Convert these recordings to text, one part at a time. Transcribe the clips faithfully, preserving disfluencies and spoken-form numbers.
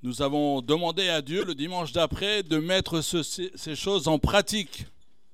Nous avons demandé à Dieu le dimanche d'après de mettre ce, ces, ces choses en pratique.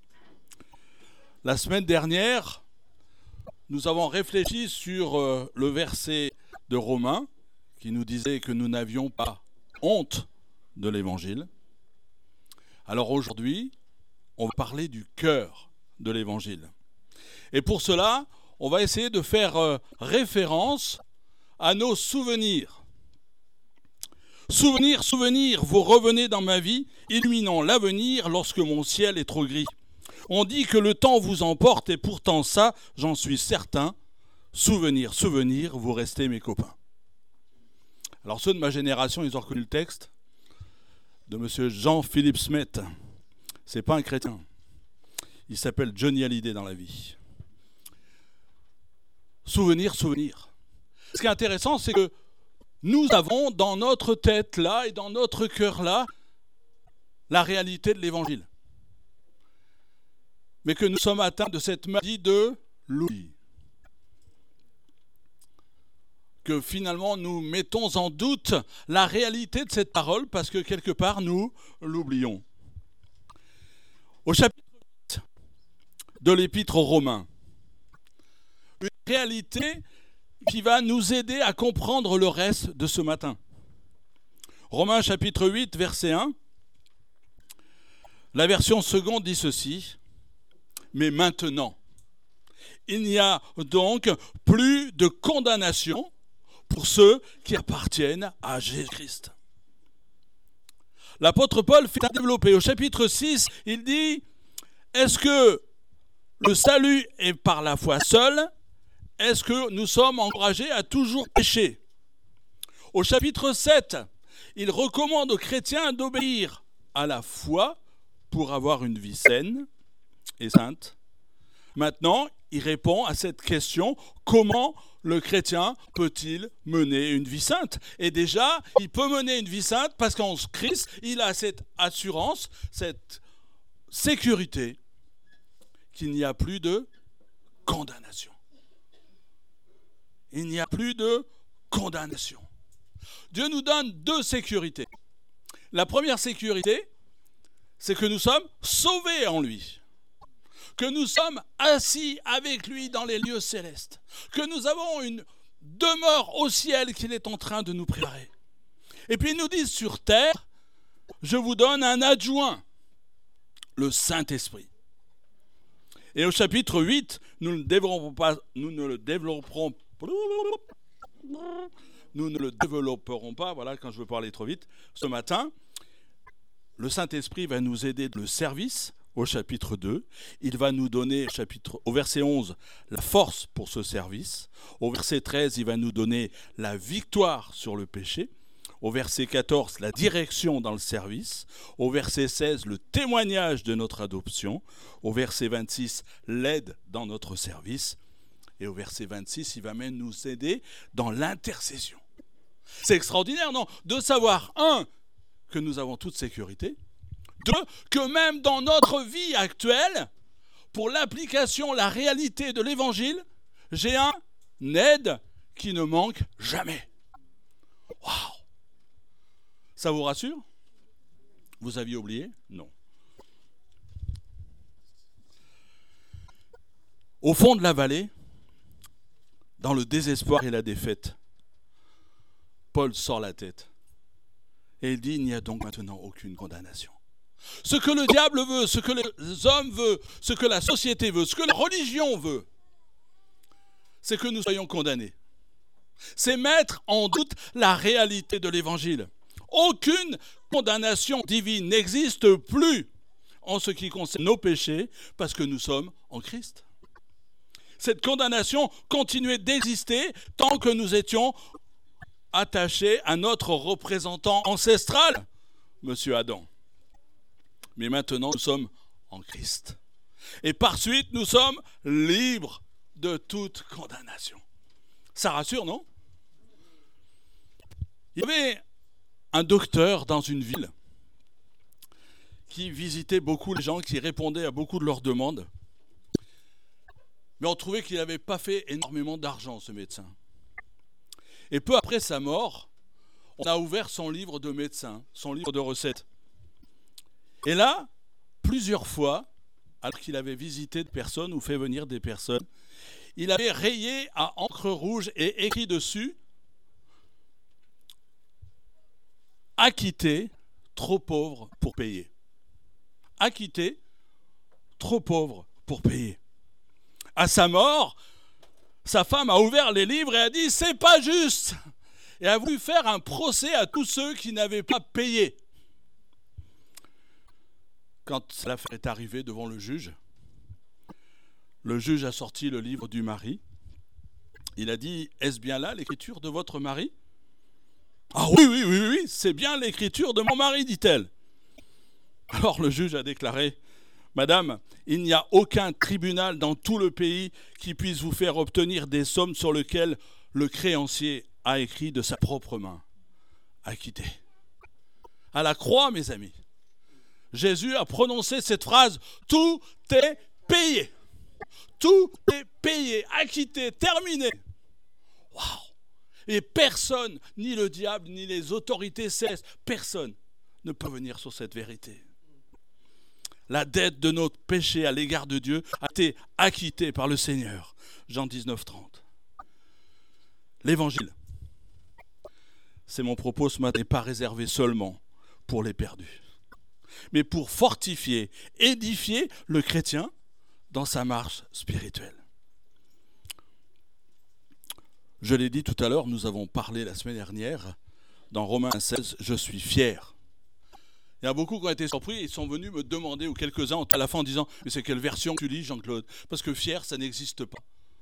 La semaine dernière, nous avons réfléchi sur euh, le verset de Romains qui nous disait que nous n'avions pas honte de l'évangile. Alors aujourd'hui, on va parler du cœur de l'évangile. Et pour cela, on va essayer de faire euh, référence à nos souvenirs. Souvenir, souvenir, vous revenez dans ma vie, illuminant l'avenir lorsque mon ciel est trop gris. On dit que le temps vous emporte et pourtant ça, j'en suis certain. Souvenir, souvenir, vous restez mes copains. Alors ceux de ma génération, ils ont reconnu le texte de monsieur Jean-Philippe Smet. C'est pas un chrétien. Il s'appelle Johnny Hallyday dans la vie. Souvenir, souvenir. Ce qui est intéressant, c'est que nous avons dans notre tête là et dans notre cœur là la réalité de l'évangile. Mais que nous sommes atteints de cette maladie de l'oubli. Que finalement nous mettons en doute la réalité de cette parole parce que quelque part nous l'oublions. Au chapitre huit de l'épître aux Romains, une réalité qui va nous aider à comprendre le reste de ce matin. Romains chapitre huit, verset un. La version seconde dit ceci. Mais maintenant, il n'y a donc plus de condamnation pour ceux qui appartiennent à Jésus-Christ. L'apôtre Paul fait un développé. Au chapitre six, il dit, est-ce que le salut est par la foi seule ? Est-ce que nous sommes encouragés à toujours pécher ? Au chapitre sept, il recommande aux chrétiens d'obéir à la foi pour avoir une vie saine et sainte. Maintenant, il répond à cette question, comment le chrétien peut-il mener une vie sainte ? Et déjà, il peut mener une vie sainte parce qu'en Christ, il a cette assurance, cette sécurité qu'il n'y a plus de condamnation. Il n'y a plus de condamnation. Dieu nous donne deux sécurités. La première sécurité, c'est que nous sommes sauvés en lui, que nous sommes assis avec lui dans les lieux célestes, que nous avons une demeure au ciel qu'il est en train de nous préparer. Et puis il nous dit sur terre, je vous donne un adjoint, le Saint-Esprit. Et au chapitre huit, nous ne développerons pas, nous ne le développerons pas. Nous ne le développerons pas, voilà, quand je veux parler trop vite. Ce matin, le Saint-Esprit va nous aider dans le service au chapitre deux. Il va nous donner au, chapitre, au verset onze la force pour ce service. Au verset treize, il va nous donner la victoire sur le péché. Au verset quatorze, la direction dans le service. Au verset seize, le témoignage de notre adoption. Au verset vingt-six, l'aide dans notre service. Et au verset vingt-six, il va même nous aider dans l'intercession. C'est extraordinaire, non ? De savoir, un, que nous avons toute sécurité. Deux, que même dans notre vie actuelle, pour l'application, la réalité de l'évangile, j'ai un aide qui ne manque jamais. Waouh ! Ça vous rassure ? Vous aviez oublié ? Non. Au fond de la vallée, dans le désespoir et la défaite, Paul sort la tête et il dit, il n'y a donc maintenant aucune condamnation. Ce que le diable veut, ce que les hommes veulent, ce que la société veut, ce que la religion veut, c'est que nous soyons condamnés. C'est mettre en doute la réalité de l'évangile. Aucune condamnation divine n'existe plus en ce qui concerne nos péchés parce que nous sommes en Christ. Cette condamnation continuait d'exister tant que nous étions attachés à notre représentant ancestral, Monsieur Adam. Mais maintenant, nous sommes en Christ. Et par suite, nous sommes libres de toute condamnation. Ça rassure, non ? Il y avait un docteur dans une ville qui visitait beaucoup les gens, qui répondait à beaucoup de leurs demandes. Mais on trouvait qu'il n'avait pas fait énormément d'argent, ce médecin. Et peu après sa mort, on a ouvert son livre de médecin, son livre de recettes. Et là, plusieurs fois, alors qu'il avait visité des personnes ou fait venir des personnes, il avait rayé à encre rouge et écrit dessus « Acquitté, trop pauvre pour payer ». Acquitté, trop pauvre pour payer. À sa mort, sa femme a ouvert les livres et a dit « c'est pas juste !» et a voulu faire un procès à tous ceux qui n'avaient pas payé. Quand l'affaire est arrivée devant le juge, le juge a sorti le livre du mari. Il a dit « Est-ce bien là l'écriture de votre mari ?»« Ah oui, oui, oui, oui, c'est bien l'écriture de mon mari, dit-elle. » Alors le juge a déclaré « Madame, il n'y a aucun tribunal dans tout le pays qui puisse vous faire obtenir des sommes sur lesquelles le créancier a écrit de sa propre main. Acquitté. » À la croix, mes amis, Jésus a prononcé cette phrase « Tout est payé. Tout est payé, acquitté, terminé. » Waouh! Et personne, ni le diable, ni les autorités célestes, personne ne peut venir sur cette vérité. La dette de notre péché à l'égard de Dieu a été acquittée par le Seigneur. Jean dix-neuf, trente. L'évangile, c'est mon propos ce matin, n'est pas réservé seulement pour les perdus, mais pour fortifier, édifier le chrétien dans sa marche spirituelle. Je l'ai dit tout à l'heure, nous avons parlé la semaine dernière, dans Romains seize, je suis fier. Il y a beaucoup qui ont été surpris, ils sont venus me demander, ou quelques-uns à la fin en disant « Mais c'est quelle version tu lis, Jean-Claude ?» Parce que fier, ça n'existe pas.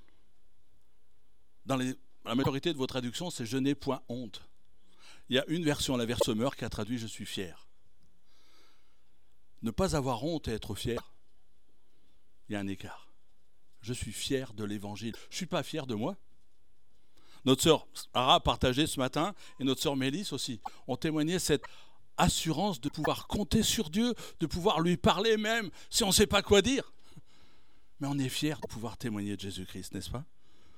Dans les, la majorité de vos traductions, c'est « Je n'ai point honte ». Il y a une version, la version Semeur, qui a traduit « Je suis fier ». Ne pas avoir honte et être fier, il y a un écart. Je suis fier de l'évangile. Je ne suis pas fier de moi. Notre sœur Ara a partagé ce matin, et notre sœur Mélisse aussi, ont témoigné cette assurance de pouvoir compter sur Dieu, de pouvoir lui parler même si on ne sait pas quoi dire. Mais on est fiers de pouvoir témoigner de Jésus-Christ, n'est-ce pas?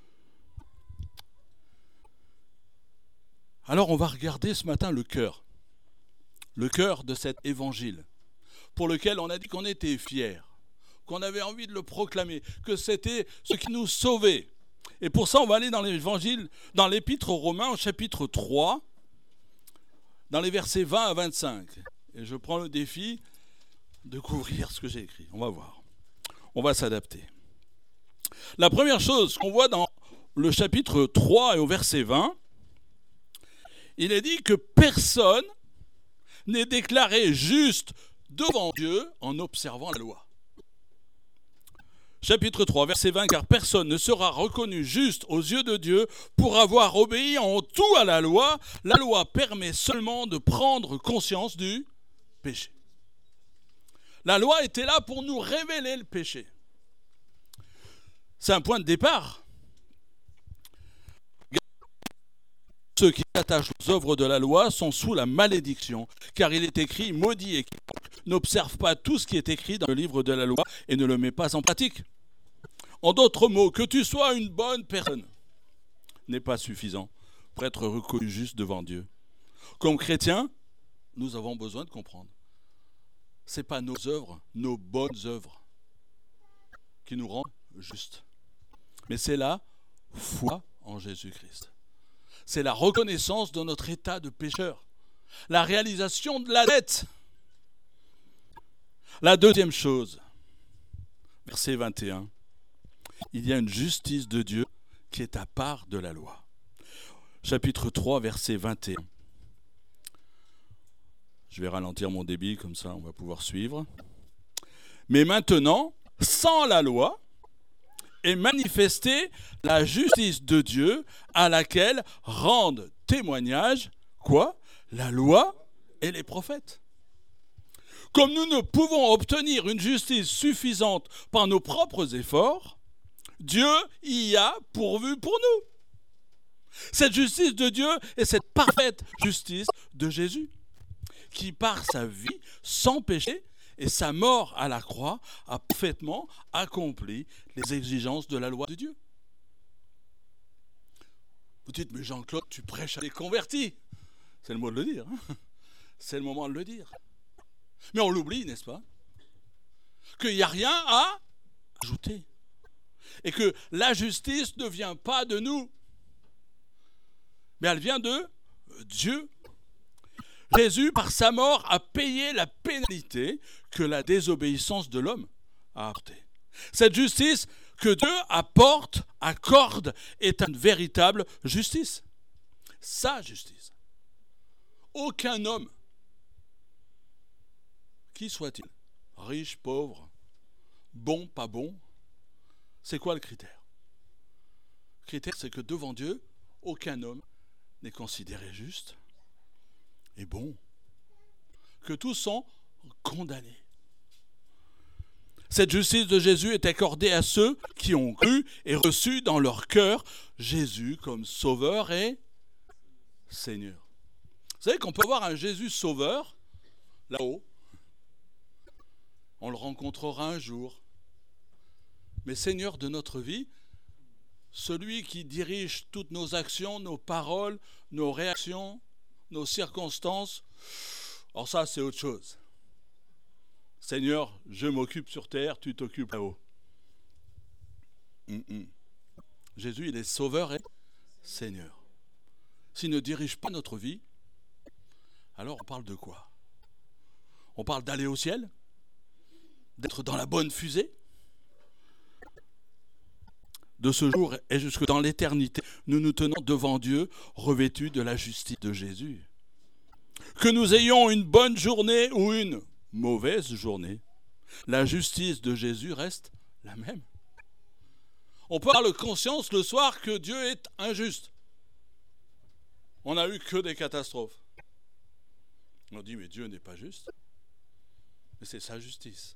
Alors on va regarder ce matin le cœur, le cœur de cet évangile, pour lequel on a dit qu'on était fiers, qu'on avait envie de le proclamer, que c'était ce qui nous sauvait. Et pour ça, on va aller dans l'évangile, dans l'épître aux Romains, au chapitre trois, dans les versets vingt à vingt-cinq. Et je prends le défi de couvrir ce que j'ai écrit. On va voir. On va s'adapter. La première chose qu'on voit dans le chapitre trois et au verset vingt, il est dit que personne n'est déclaré juste devant Dieu en observant la loi. Chapitre trois, verset vingt, car personne ne sera reconnu juste aux yeux de Dieu pour avoir obéi en tout à la loi. La loi permet seulement de prendre conscience du péché. La loi était là pour nous révéler le péché. C'est un point de départ. Ceux qui s'attachent aux œuvres de la loi sont sous la malédiction, car il est écrit « Maudit et quiconque n'observe pas tout ce qui est écrit dans le livre de la loi et ne le met pas en pratique. » En d'autres mots, que tu sois une bonne personne n'est pas suffisant pour être reconnu juste devant Dieu. Comme chrétiens, nous avons besoin de comprendre. Ce n'est pas nos œuvres, nos bonnes œuvres, qui nous rendent justes. Mais c'est la foi en Jésus-Christ. C'est la reconnaissance de notre état de pécheur. La réalisation de la dette. La deuxième chose, verset vingt et un. Il y a une justice de Dieu qui est à part de la loi. Chapitre trois, verset vingt et un. Je vais ralentir mon débit, comme ça on va pouvoir suivre. Mais maintenant, sans la loi, est manifestée la justice de Dieu à laquelle rendent témoignage, quoi? La loi et les prophètes. Comme nous ne pouvons obtenir une justice suffisante par nos propres efforts, Dieu y a pourvu pour nous. Cette justice de Dieu est cette parfaite justice de Jésus, qui par sa vie sans péché et sa mort à la croix a parfaitement accompli les exigences de la loi de Dieu. Vous dites, mais Jean-Claude, tu prêches à des convertis. C'est le mot de le dire. Hein. C'est le moment de le dire. Mais on l'oublie, n'est-ce pas? Qu'il n'y a rien à ajouter. Et que la justice ne vient pas de nous, mais elle vient de Dieu. Jésus, par sa mort, a payé la pénalité que la désobéissance de l'homme a apportée. Cette justice que Dieu apporte, accorde, est une véritable justice. Sa justice. Aucun homme, qui soit-il, riche, pauvre, bon, pas bon, c'est quoi le critère? Le critère, c'est que devant Dieu, aucun homme n'est considéré juste et bon, que tous sont condamnés. Cette justice de Jésus est accordée à ceux qui ont cru et reçu dans leur cœur Jésus comme Sauveur et Seigneur. Vous savez qu'on peut avoir un Jésus Sauveur là-haut. On le rencontrera un jour. Mais Seigneur de notre vie, celui qui dirige toutes nos actions, nos paroles, nos réactions, nos circonstances, alors ça c'est autre chose. Seigneur, je m'occupe sur terre, tu t'occupes là-haut. Mm-mm. Jésus, il est Sauveur et Seigneur. S'il ne dirige pas notre vie, alors on parle de quoi? On parle d'aller au ciel? D'être dans la bonne fusée? De ce jour et jusque dans l'éternité, nous nous tenons devant Dieu, revêtus de la justice de Jésus. Que nous ayons une bonne journée ou une mauvaise journée, la justice de Jésus reste la même. On peut avoir la conscience le soir que Dieu est injuste. On n'a eu que des catastrophes. On dit, mais Dieu n'est pas juste. Mais c'est sa justice.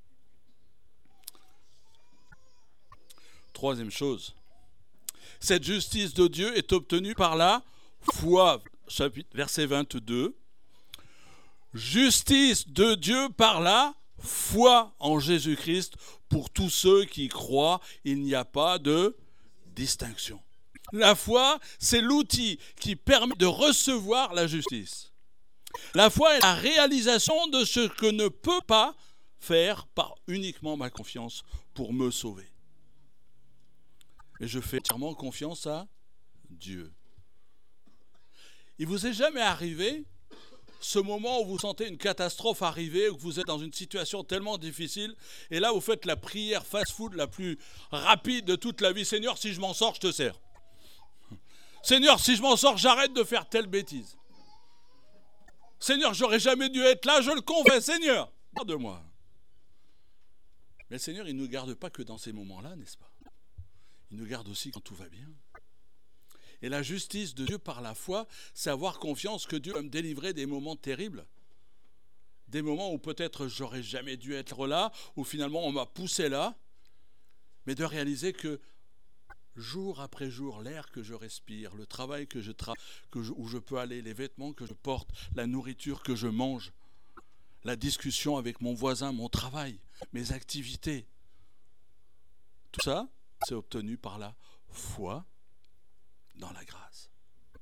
Troisième chose, cette justice de Dieu est obtenue par la foi. Chapitre, verset vingt-deux. Justice de Dieu par la foi en Jésus-Christ pour tous ceux qui croient. Il n'y a pas de distinction. La foi, c'est l'outil qui permet de recevoir la justice. La foi est la réalisation de ce que ne peut pas faire par uniquement ma confiance pour me sauver. Et je fais entièrement confiance à Dieu. Il vous est jamais arrivé ce moment où vous sentez une catastrophe arriver, où vous êtes dans une situation tellement difficile, et là vous faites la prière fast-food la plus rapide de toute la vie. Seigneur, si je m'en sors, je te sers. Seigneur, si je m'en sors, j'arrête de faire telle bêtise. Seigneur, j'aurais jamais dû être là, je le confesse. Seigneur, garde-moi. Mais le Seigneur, il ne nous garde pas que dans ces moments-là, n'est-ce pas? Il nous garde aussi quand tout va bien. Et la justice de Dieu par la foi, c'est avoir confiance que Dieu va me délivrer des moments terribles. Des moments où peut-être j'aurais jamais dû être là, où finalement on m'a poussé là. Mais de réaliser que jour après jour, l'air que je respire, le travail que je tra- que je, où je peux aller, les vêtements que je porte, la nourriture que je mange, la discussion avec mon voisin, mon travail, mes activités, tout ça, c'est obtenu par la foi dans la grâce.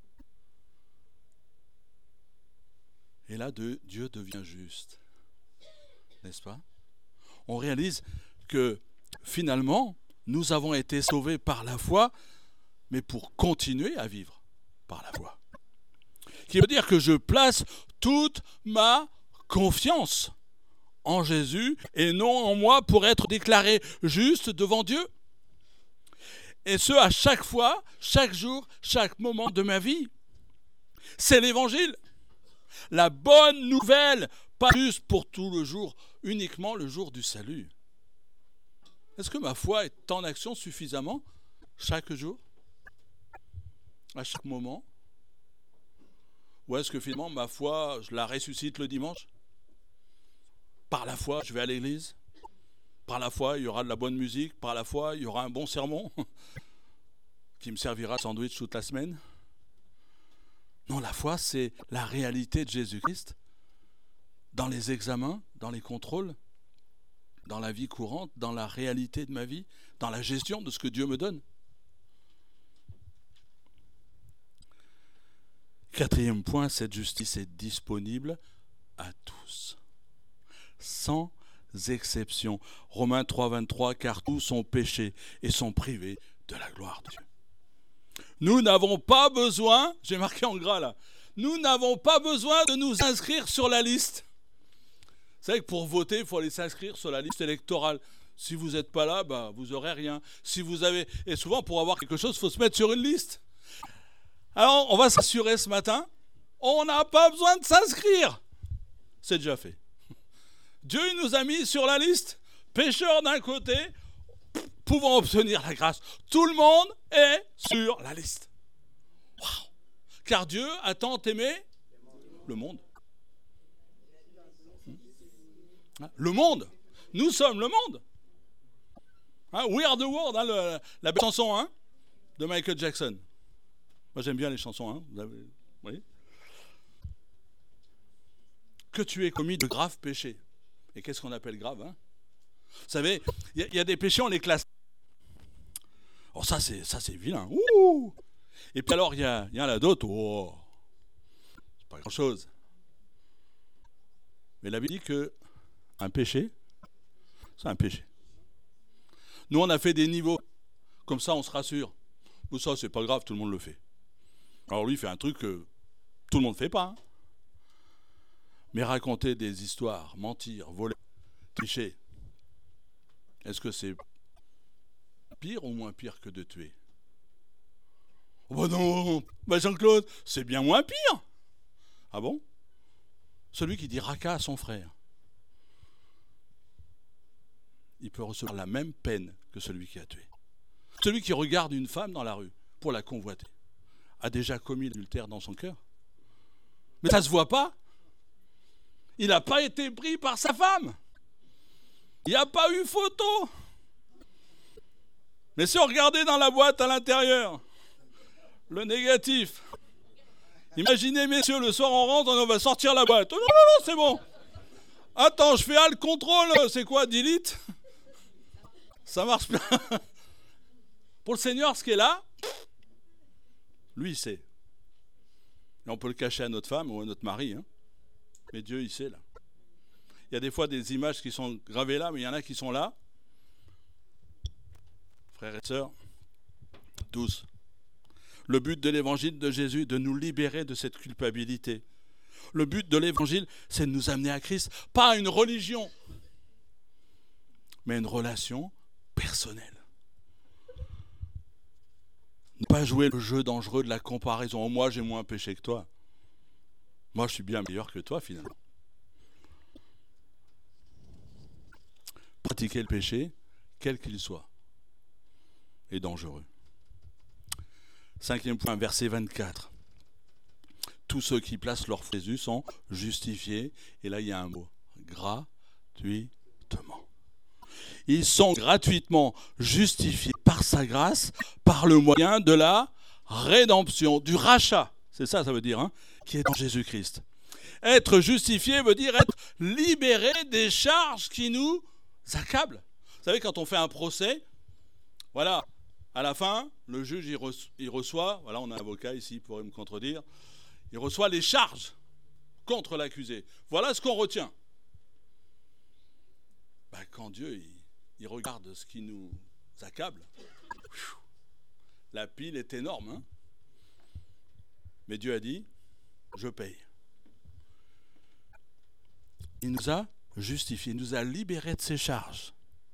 Et là, de, Dieu devient juste. N'est-ce pas? On réalise que finalement, nous avons été sauvés par la foi, mais pour continuer à vivre par la foi. Qui veut dire que je place toute ma confiance en Jésus et non en moi pour être déclaré juste devant Dieu. Et ce, à chaque fois, chaque jour, chaque moment de ma vie. C'est l'évangile. La bonne nouvelle, pas juste pour tout le jour, uniquement le jour du salut. Est-ce que ma foi est en action suffisamment chaque jour, à chaque moment? Ou est-ce que finalement ma foi, je la ressuscite le dimanche? Par la foi, je vais à l'église. Par la foi, il y aura de la bonne musique. Par la foi, il y aura un bon sermon qui me servira de sandwich toute la semaine. Non, la foi, c'est la réalité de Jésus-Christ dans les examens, dans les contrôles, dans la vie courante, dans la réalité de ma vie, dans la gestion de ce que Dieu me donne. Quatrième point, cette justice est disponible à tous, sans exception. Romains trois, vingt-trois, car tous ont péché et sont privés de la gloire de Dieu. Nous n'avons pas besoin, j'ai marqué en gras là, nous n'avons pas besoin de nous inscrire sur la liste. Vous savez que pour voter, il faut aller s'inscrire sur la liste électorale. Si vous n'êtes pas là, bah, vous n'aurez rien. Si vous avez... Et souvent, pour avoir quelque chose, il faut se mettre sur une liste. Alors, on va s'assurer ce matin, on n'a pas besoin de s'inscrire. C'est déjà fait. Dieu il nous a mis sur la liste, pécheurs d'un côté, pouvant obtenir la grâce. Tout le monde est sur la liste. Waouh! Car Dieu a tant aimé le monde. Le monde. Nous sommes le monde. Hein, We are the world, hein, le, la belle chanson hein, de Michael Jackson. Moi j'aime bien les chansons. Hein, vous avez, oui. Que tu aies commis de graves péchés. Et qu'est-ce qu'on appelle grave hein? Vous savez, il y, y a des péchés, on les classe. Oh ça c'est, ça, c'est vilain. Ouh. Et puis alors il y, y en a d'autres, oh, c'est pas grand-chose. Mais la Bible dit que un péché, c'est un péché. Nous, on a fait des niveaux. Comme ça, on se rassure. Ou ça, c'est pas grave, tout le monde le fait. Alors lui, il fait un truc que tout le monde ne fait pas. Hein. Mais raconter des histoires, mentir, voler, tricher, est-ce que c'est pire ou moins pire que de tuer? Oh bah non, bah Jean-Claude, c'est bien moins pire. Ah bon? Celui qui dit raca à son frère, il peut recevoir la même peine que celui qui a tué. Celui qui regarde une femme dans la rue pour la convoiter a déjà commis l'adultère dans son cœur. Mais ça ne se voit pas. Il n'a pas été pris par sa femme. Il n'y a pas eu photo. Mais si on regardait dans la boîte à l'intérieur, le négatif, imaginez messieurs, le soir on rentre, on va sortir la boîte. Oh non, non, non, c'est bon. Attends, je fais alt contrôle, c'est quoi, delete? Ça marche bien. Pour le Seigneur, ce qui est là, lui, il sait. Et on peut le cacher à notre femme ou à notre mari. Hein. Mais Dieu, il sait là. Il y a des fois des images qui sont gravées là, mais il y en a qui sont là. Frères et sœurs, tous. Le but de l'évangile de Jésus, de nous libérer de cette culpabilité. Le but de l'évangile, c'est de nous amener à Christ. Pas à une religion, mais à une relation personnelle. Ne pas jouer le jeu dangereux de la comparaison. Oh, moi, j'ai moins péché que toi. Moi, je suis bien meilleur que toi, finalement. Pratiquer le péché, quel qu'il soit, est dangereux. Cinquième point, verset vingt-quatre. Tous ceux qui placent leur foi en Jésus sont justifiés. Et là, il y a un mot. Gratuitement. Ils sont gratuitement justifiés par sa grâce, par le moyen de la rédemption, du rachat. C'est ça, ça veut dire, hein, qui est dans Jésus-Christ. Être justifié veut dire être libéré des charges qui nous accablent. Vous savez, quand on fait un procès, voilà, à la fin, le juge, il reçoit, il reçoit voilà, on a un avocat ici, il pourrait me contredire, il reçoit les charges contre l'accusé. Voilà ce qu'on retient. Ben, quand Dieu il, il regarde ce qui nous accable, la pile est énorme. Hein, mais Dieu a dit, je paye. Il nous a justifiés, il nous a libérés de ses charges.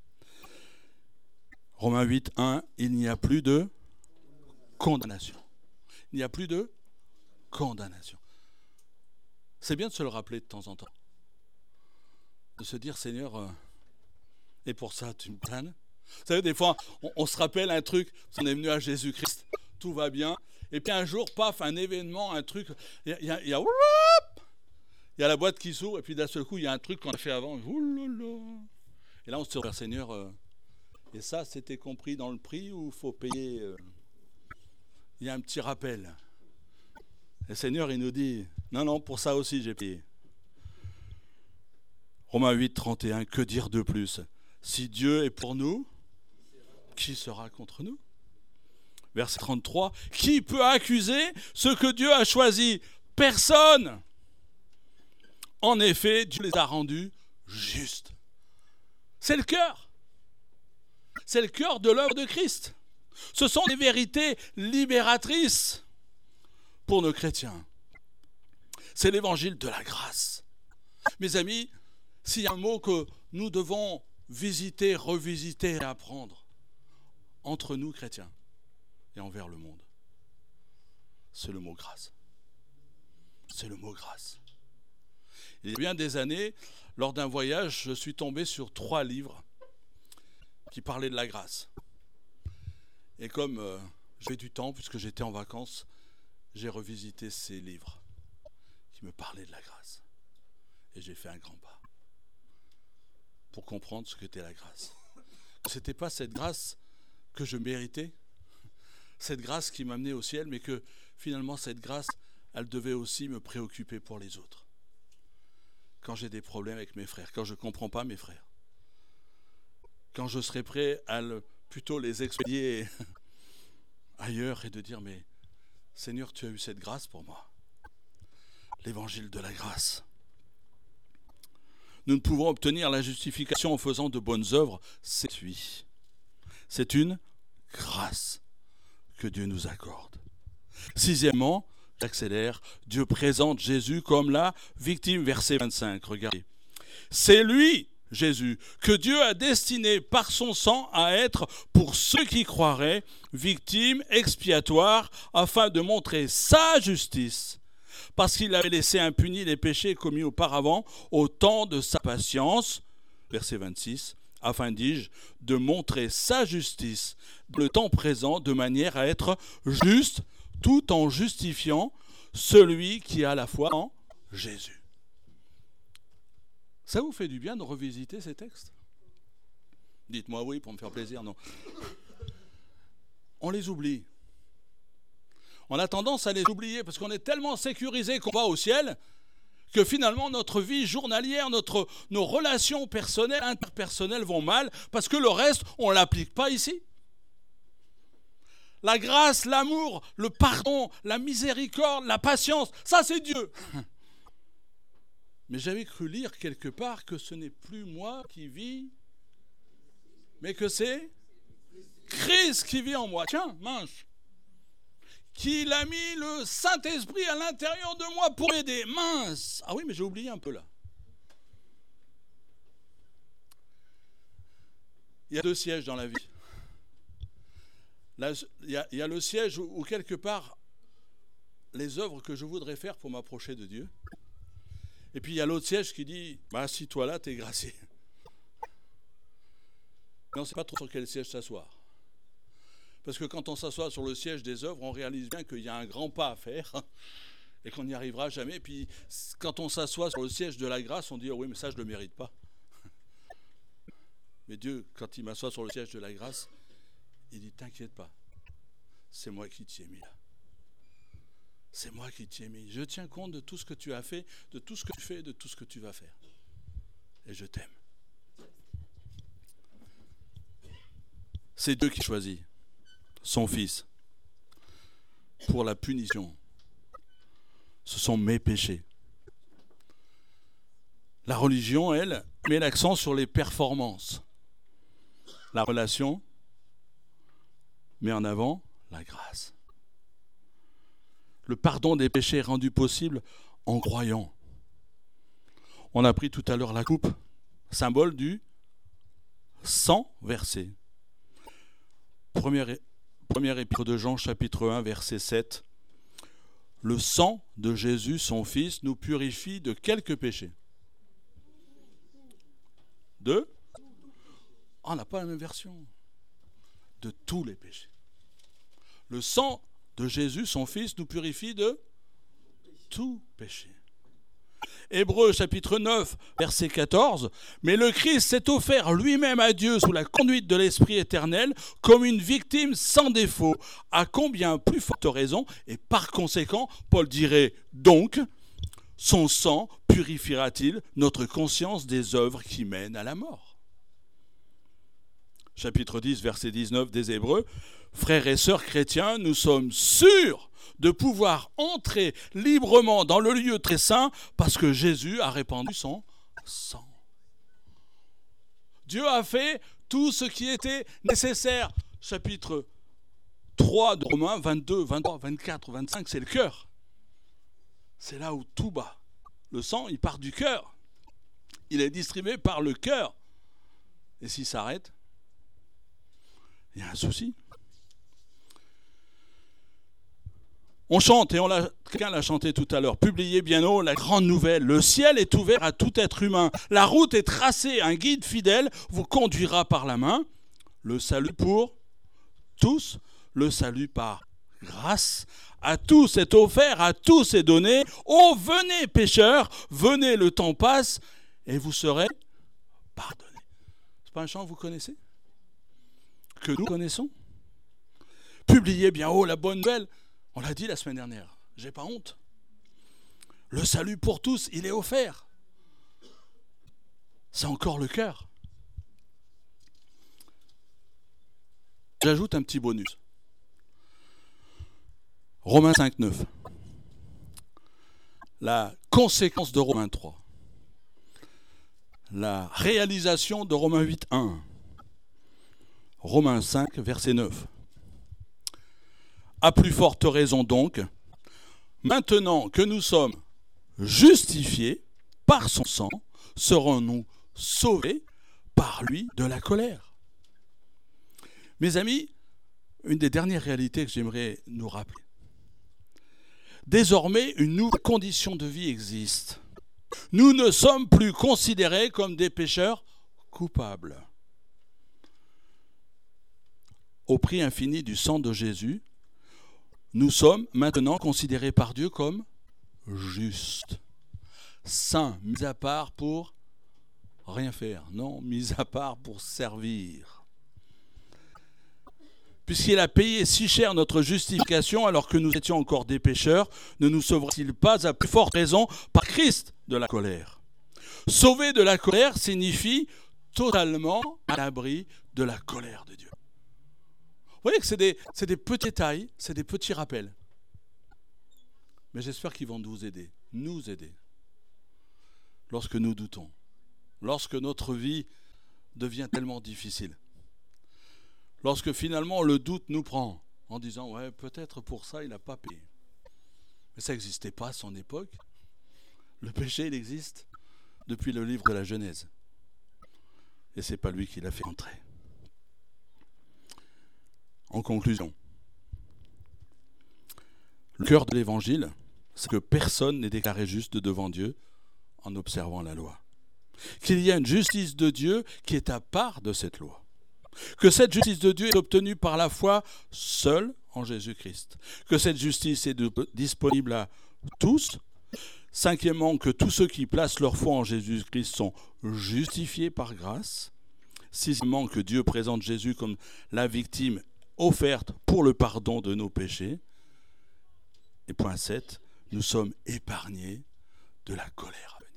Romains huit, un, il n'y a plus de condamnation. Il n'y a plus de condamnation. C'est bien de se le rappeler de temps en temps. De se dire, Seigneur, euh, et pour ça, tu me condamnes. Vous savez, des fois, on, on se rappelle un truc, on est venu à Jésus-Christ, tout va bien, et puis un jour, paf, un événement, un truc, il y a, il y a, il y a, il y a la boîte qui s'ouvre, et puis d'un seul coup, il y a un truc qu'on a fait avant, et là, on se dit, Seigneur, euh, et ça, c'était compris dans le prix ou il faut payer euh... Il y a un petit rappel. Et le Seigneur, il nous dit, non, non, pour ça aussi, j'ai payé. Romains huit, trente et un, que dire de plus? Si Dieu est pour nous, qui sera contre nous? Verset trente-trois, qui peut accuser ce que Dieu a choisi personne. En effet, Dieu les a rendus justes. C'est le cœur. C'est le cœur de l'œuvre de Christ. Ce sont des vérités libératrices pour nos chrétiens. C'est l'évangile de la grâce. Mes amis, s'il y a un mot que nous devons visiter, revisiter et apprendre entre nous chrétiens et envers le monde, c'est le mot grâce. C'est le mot grâce. Il y a bien des années, lors d'un voyage, je suis tombé sur trois livres qui parlaient de la grâce. Et comme euh, j'avais du temps, puisque j'étais en vacances, j'ai revisité ces livres qui me parlaient de la grâce. Et j'ai fait un grand pas pour comprendre ce qu'était la grâce. Ce n'était pas cette grâce que je méritais, cette grâce qui m'amenait au ciel, mais que finalement cette grâce, elle devait aussi me préoccuper pour les autres. Quand j'ai des problèmes avec mes frères, quand je ne comprends pas mes frères, quand je serai prêt à le, plutôt les expédier ailleurs et de dire, mais Seigneur, tu as eu cette grâce pour moi. L'évangile de la grâce. Nous ne pouvons obtenir la justification en faisant de bonnes œuvres, c'est lui. C'est une grâce que Dieu nous accorde. Sixièmement, j'accélère, Dieu présente Jésus comme la victime, verset vingt-cinq, regardez. C'est lui, Jésus, que Dieu a destiné par son sang à être, pour ceux qui croiraient, victime expiatoire, afin de montrer sa justice, parce qu'il avait laissé impunis les péchés commis auparavant au temps de sa patience, verset vingt-six, afin, dis-je, de montrer sa justice dans le temps présent, de manière à être juste, tout en justifiant celui qui a la foi en Jésus. Ça vous fait du bien de revisiter ces textes? Dites-moi oui pour me faire plaisir, non. On les oublie. On a tendance à les oublier parce qu'on est tellement sécurisé qu'on va au ciel que finalement notre vie journalière, notre, nos relations personnelles, interpersonnelles vont mal parce que le reste, on ne l'applique pas ici. La grâce, l'amour, le pardon, la miséricorde, la patience, ça c'est Dieu. Mais j'avais cru lire quelque part que ce n'est plus moi qui vis, mais que c'est Christ qui vit en moi. Tiens, mince. Qu'il a mis le Saint-Esprit à l'intérieur de moi pour m'aider. Mince. Ah oui, mais j'ai oublié un peu là. Il y a deux sièges dans la vie. Là, il, y a, il y a le siège où, où quelque part, les œuvres que je voudrais faire pour m'approcher de Dieu. Et puis il y a l'autre siège qui dit, bah, assis-toi là, t'es gracié. Mais on ne sait pas trop sur quel siège s'asseoir. Parce que quand on s'assoit sur le siège des œuvres, on réalise bien qu'il y a un grand pas à faire et qu'on n'y arrivera jamais. Puis quand on s'assoit sur le siège de la grâce, on dit, oh oui, mais ça, je ne le mérite pas. Mais Dieu, quand il m'assoit sur le siège de la grâce, il dit, t'inquiète pas, c'est moi qui t'y ai mis là. C'est moi qui t'y ai mis. Je tiens compte de tout ce que tu as fait, de tout ce que tu fais, de tout ce que tu vas faire. Et je t'aime. C'est Dieu qui choisit son Fils pour la punition. Ce sont mes péchés. La religion, elle, met l'accent sur les performances. La relation met en avant la grâce. Le pardon des péchés est rendu possible en croyant. On a pris tout à l'heure la coupe, symbole du sang versé. Première, première épître de Jean, chapitre un, verset sept. Le sang de Jésus, son Fils, nous purifie de quelques péchés. De oh, on n'a pas la même version. De tous les péchés. Le sang de Jésus, son Fils, nous purifie de tout péché. Hébreux chapitre neuf, verset quatorze. Mais le Christ s'est offert lui-même à Dieu sous la conduite de l'Esprit éternel comme une victime sans défaut. À combien plus forte raison, et par conséquent, Paul dirait donc, son sang purifiera-t-il notre conscience des œuvres qui mènent à la mort? chapitre dix, verset dix-neuf des Hébreux, « Frères et sœurs chrétiens, nous sommes sûrs de pouvoir entrer librement dans le lieu très saint parce que Jésus a répandu son sang. » Dieu a fait tout ce qui était nécessaire. Chapitre trois de Romains, vingt-deux, vingt-trois, vingt-quatre, vingt-cinq, c'est le cœur. C'est là où tout bat. Le sang, il part du cœur. Il est distribué par le cœur. Et s'il s'arrête, il y a un souci. On chante, et on l'a, quelqu'un l'a chanté tout à l'heure, publiez bien haut la grande nouvelle. Le ciel est ouvert à tout être humain. La route est tracée, un guide fidèle vous conduira par la main. Le salut pour tous, le salut par grâce. À tous est offert, à tous est donné. Oh, venez pécheurs, venez, le temps passe, et vous serez pardonnés. C'est pas un chant que vous connaissez? Que nous connaissons? Publiez bien haut la bonne nouvelle. On l'a dit la semaine dernière, j'ai pas honte. Le salut pour tous, il est offert. C'est encore le cœur. J'ajoute un petit bonus. Romains cinq, neuf. La conséquence de Romains trois. La réalisation de Romains huit, un. Romains cinq, verset neuf. À plus forte raison donc, maintenant que nous sommes justifiés par son sang, serons-nous sauvés par lui de la colère. Mes amis, une des dernières réalités que j'aimerais nous rappeler. Désormais, une nouvelle condition de vie existe. Nous ne sommes plus considérés comme des pécheurs coupables. Au prix infini du sang de Jésus, nous sommes maintenant considérés par Dieu comme justes, saints, mis à part pour rien faire, non, mis à part pour servir. Puisqu'il a payé si cher notre justification alors que nous étions encore des pécheurs, ne nous sauvera-t-il pas à plus forte raison par Christ de la colère? Sauver de la colère signifie totalement à l'abri de la colère de Dieu. Vous voyez que c'est des, c'est des petits détails, c'est des petits rappels. Mais j'espère qu'ils vont nous aider, nous aider. Lorsque nous doutons, lorsque notre vie devient tellement difficile. Lorsque finalement le doute nous prend en disant « ouais, peut-être pour ça il n'a pas payé ». Mais ça n'existait pas à son époque. Le péché, il existe depuis le livre de la Genèse. Et ce n'est pas lui qui l'a fait entrer. En conclusion, le cœur de l'évangile, c'est que personne n'est déclaré juste devant Dieu en observant la loi. Qu'il y a une justice de Dieu qui est à part de cette loi. Que cette justice de Dieu est obtenue par la foi seule en Jésus-Christ. Que cette justice est de, disponible à tous. Cinquièmement, que tous ceux qui placent leur foi en Jésus-Christ sont justifiés par grâce. Sixièmement, que Dieu présente Jésus comme la victime offerte pour le pardon de nos péchés. Et point sept, nous sommes épargnés de la colère à venir.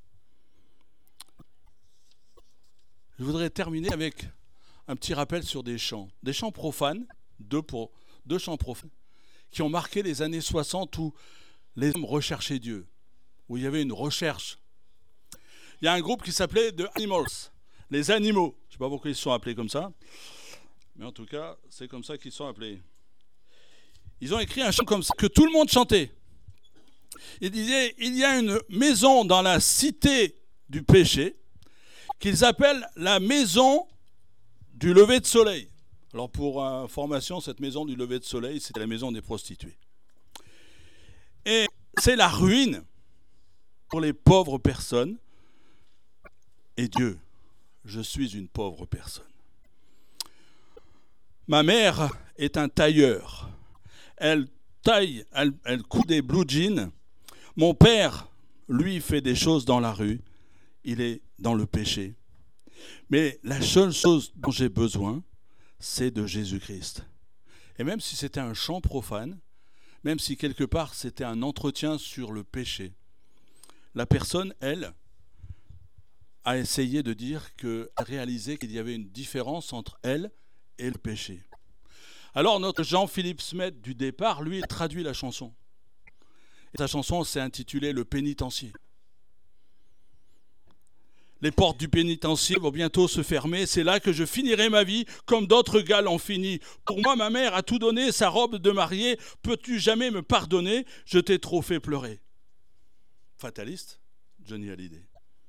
Je voudrais terminer avec un petit rappel sur des chants. Des chants profanes, deux, pour, deux chants profanes, qui ont marqué les années soixante où les hommes recherchaient Dieu, où il y avait une recherche. Il y a un groupe qui s'appelait The Animals, les animaux. Je ne sais pas pourquoi ils se sont appelés comme ça. Mais en tout cas, c'est comme ça qu'ils sont appelés. Ils ont écrit un chant comme ça, que tout le monde chantait. Ils disaient, il y a une maison dans la cité du péché, qu'ils appellent la maison du lever de soleil. Alors pour information, cette maison du lever de soleil, c'était la maison des prostituées. Et c'est la ruine pour les pauvres personnes. Et Dieu, je suis une pauvre personne. Ma mère est un tailleur. Elle taille, elle, elle coud des blue jeans. Mon père, lui, fait des choses dans la rue. Il est dans le péché. Mais la seule chose dont j'ai besoin, c'est de Jésus-Christ. Et même si c'était un chant profane, même si quelque part c'était un entretien sur le péché, la personne, elle, a essayé de dire qu'elle réalisait qu'il y avait une différence entre elle et le péché. Alors notre Jean-Philippe Smet du départ, lui, a traduit la chanson. Et sa chanson s'est intitulée « Le pénitencier ». Les portes du pénitencier vont bientôt se fermer. C'est là que je finirai ma vie, comme d'autres gars l'ont fini. Pour moi, ma mère a tout donné, sa robe de mariée. Peux-tu jamais me pardonner? Je t'ai trop fait pleurer. Fataliste, Johnny Hallyday.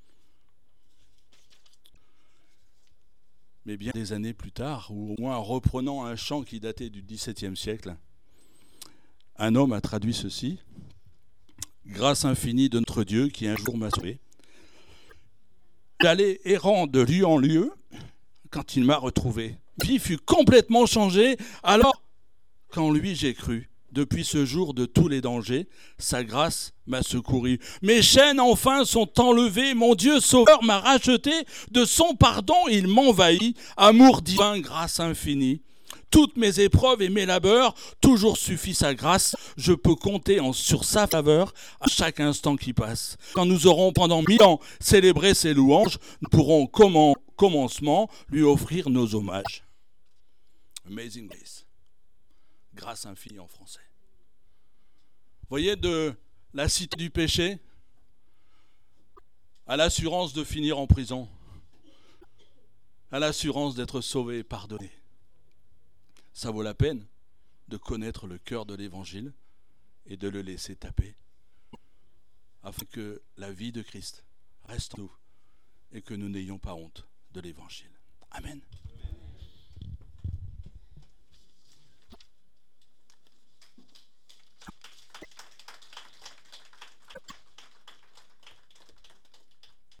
Mais bien des années plus tard, ou au moins en reprenant un chant qui datait du dix-septième siècle, un homme a traduit ceci. « Grâce infinie de notre Dieu qui un jour m'a sauvé. J'allais errant de lieu en lieu quand il m'a retrouvé. Ma vie fut complètement changée, alors qu'en lui j'ai cru. Depuis ce jour de tous les dangers, sa grâce m'a secouru. Mes chaînes enfin sont enlevées, mon Dieu sauveur m'a racheté, de son pardon il m'envahit, amour divin, grâce infinie. Toutes mes épreuves et mes labeurs, toujours suffit sa grâce, je peux compter en, sur sa faveur à chaque instant qui passe. Quand nous aurons pendant mille ans célébré ses louanges, nous pourrons comme commencement lui offrir nos hommages. Amazing Grace. Grâce infinie en français. Voyez, de la cité du péché à l'assurance de finir en prison, à l'assurance d'être sauvé et pardonné. Ça vaut la peine de connaître le cœur de l'Évangile et de le laisser taper, afin que la vie de Christ reste en nous et que nous n'ayons pas honte de l'Évangile. Amen.